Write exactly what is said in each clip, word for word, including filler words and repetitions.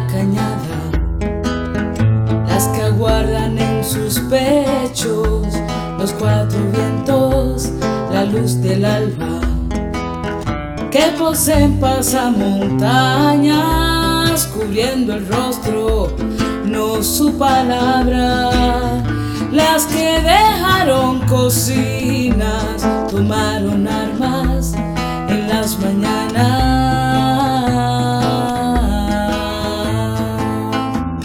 cañada, las que aguardan en sus pechos los cuatro vientos, la luz del alba, que poseen pasamontañas, cubriendo el rostro, no su palabra. Las que dejaron cocinas, tomaron armas en las mañanas.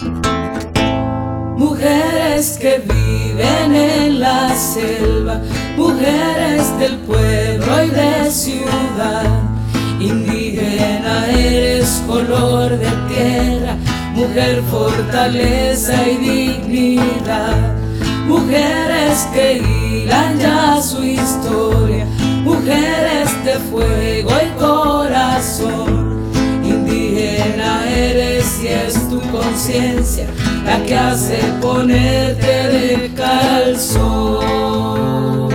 Mujeres que viven en la selva, mujeres del pueblo y de ciudad. Indígena eres, color de tierra, mujer, fortaleza y dignidad. Mujeres que hilan ya su historia, mujeres de fuego y corazón. Indígena eres y es tu conciencia la que hace ponerte de calzón.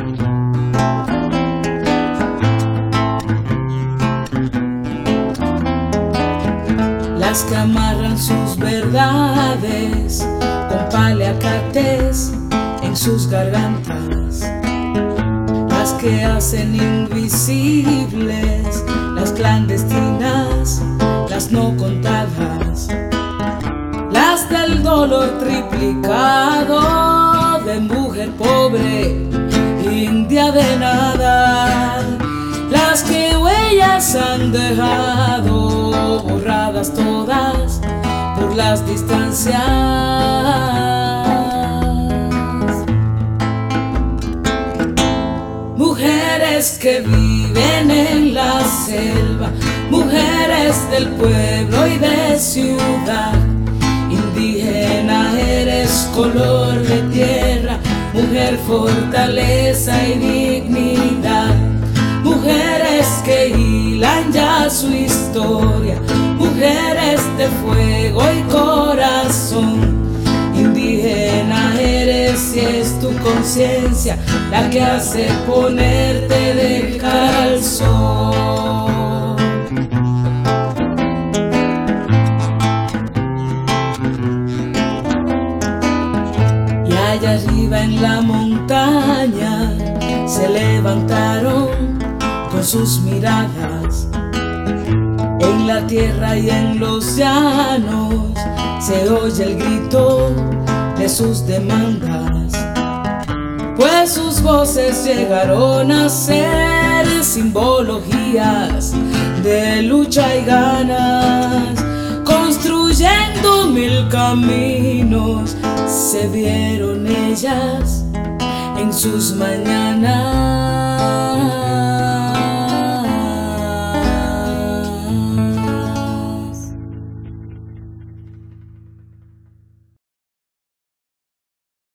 Las que amarran sus verdades con paliacates en sus gargantas, las que hacen invisibles las clandestinas, las no contadas, las del dolor triplicado, de mujer pobre, india de nada, las que huellas han dejado borradas todas por las distancias. Mujeres que viven en la selva, mujeres del pueblo y de ciudad. Indígena eres, color de tierra, mujer, fortaleza y dignidad. Mujeres que hilan ya su historia, mujeres de fuego y corazón. Indígena eres y es tu conciencia la que hace ponerte de calzón. Y allá arriba en la montaña se levantaron con sus miradas. En la tierra y en los llanos se oye el grito de sus demandas, pues sus voces llegaron a ser simbologías de lucha y ganas. Construyendo mil caminos se vieron ellas en sus mañanas.